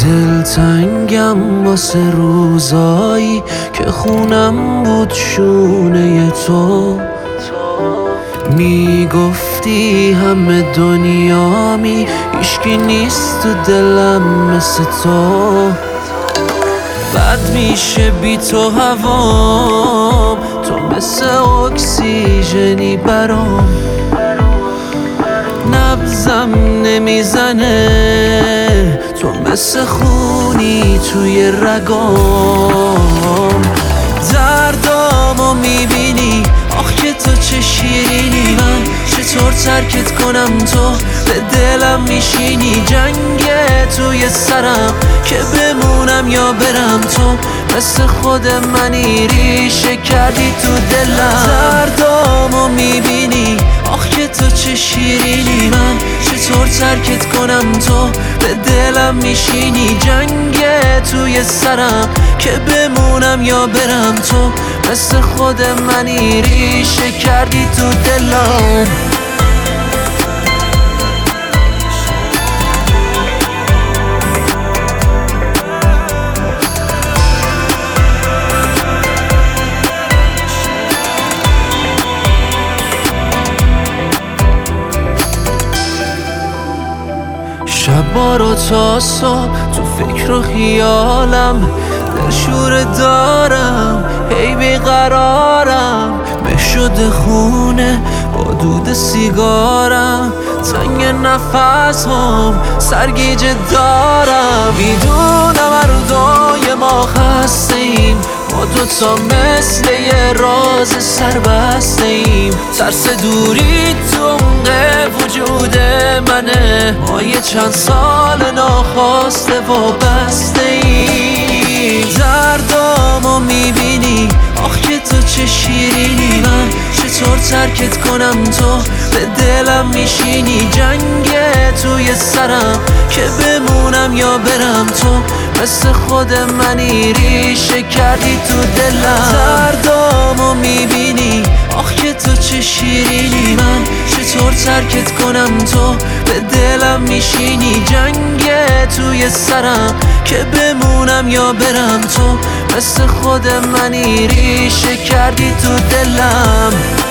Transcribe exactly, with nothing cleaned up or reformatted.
دلتنگم واسه روزایی که خونم بود شونه تو. میگفتی همه دنیامی هیچکی نیست تو دلم مثل تو. بد میشه بی تو هوام، تو مثل اکسیژنی برام. نبضم نمیزنه، تو مثل خونی توی رگام. دردامو میبینی، آخ که تو چه شیرینی. من چطور ترکت کنم، تو به دلم میشینی. جنگ توی سرم که بمونم یا برم، تو مثل خود منی، ریشه کردی تو دلم. دردامو میبینی، آخ که تو چه شیرینی. من چطور ترکت کنم، تو به دلم میشینی. جنگ توی سرم که بمونم یا برم، تو مثل خود منی، ریشه کردی تو دلم. شبا رو تا صبح تو فکر و خیالم، دلشوره دارم هی بیقرارم. به شده خونه با دود سیگارم، تنگ نفس هم سرگیجه دارم. میدونم هر دوی ما خسته ایم، ما دوتا مثل یه راز سربسته ایم. ترس دوری تو عمق وجود منه، ما یه چند سال ناخواسته وابسته ایم. دردامو میبینی، آخ که تو چه شیرینی. من چطور ترکت کنم، تو به دلم میشینی. جنگ توی سرم که بمونم یا برم، تو مثل خود منی، ریشه کردی تو دلم. دردامو میبینی، آخ که تو چه شیرینی. من چطور ترکت کنم، تو به دلم میشینی. جنگ توی سرم که بمونم یا برم، تو مثل خود منی، ریشه کردی تو دلم.